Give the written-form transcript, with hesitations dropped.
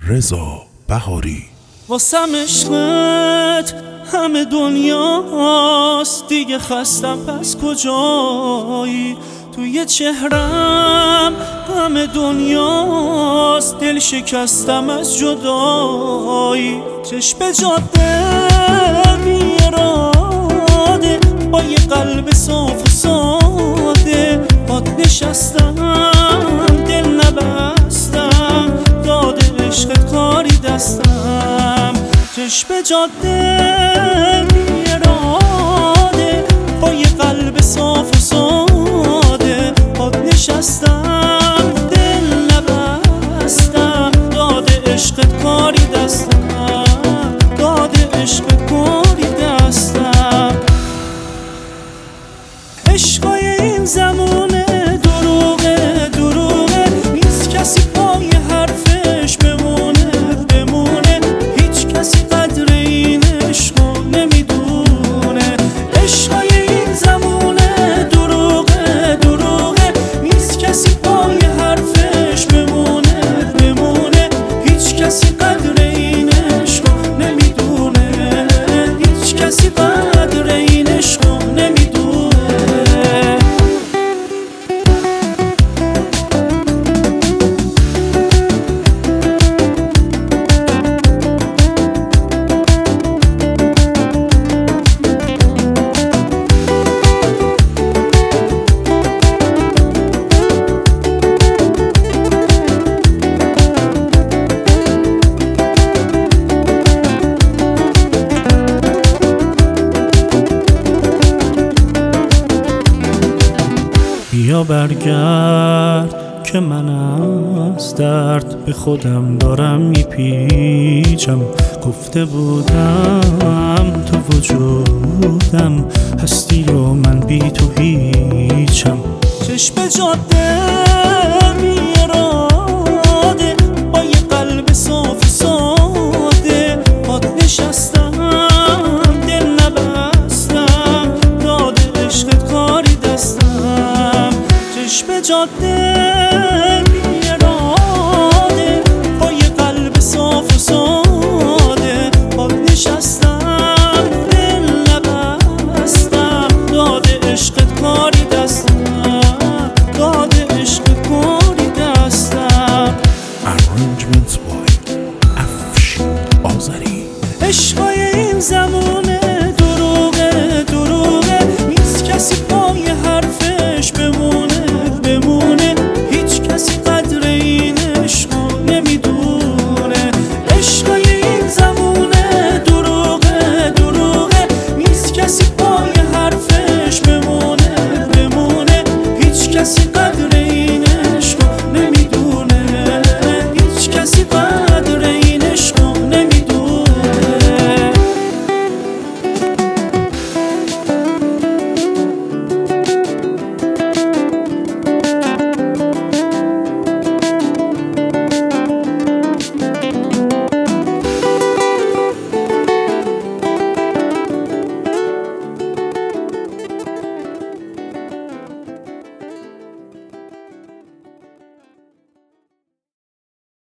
رضا بهاری. واسم عشقت همه دنیاست، دیگه خستم پس کجایی؟ توی چهرم همه دنیاست، دل شکستم از جدایی. چشم جاده بی اراده، با یه قلب صاف و ساده، باد نشستم دل نبستم، داده عشقت کاری دستم. چشم جاده بی اراده، با یه قلب صاف و ساده، باد نشستم دل نبستم، داده عشقت کاری دستم، داده عشقت کاری دستم. عشقای این زمونه دروغه دروغه، نیست کسی پای حرفش بمونه بمونه، هیچ کسی قدر این عشقو نمیدونه. عشقای این زمونه دروغه دروغه، نیست کسی پای حرفش بمونه بمونه، هیچ کسی قدر این عشقو نمیدونه، هیچ کسی قدر این عشقو نمیدونه. بیا برگرد که من از درد به خودم دارم میپیچم. گفته بودم تو وجودم هستی و من بی تو هیچم. چشم جاده بی اراده، با یه قلب صاف و ساده، باد نشستم دل نبستم، داده عشقت کاری دستم. چشم جاده بی اراده، با یه قلب صاف و ساده، باد نشستم دل نبستم، داده عشقت کاری دستم، داده عشقت کاری دستم. Arrangements by افشین آذری. عشقای این زمان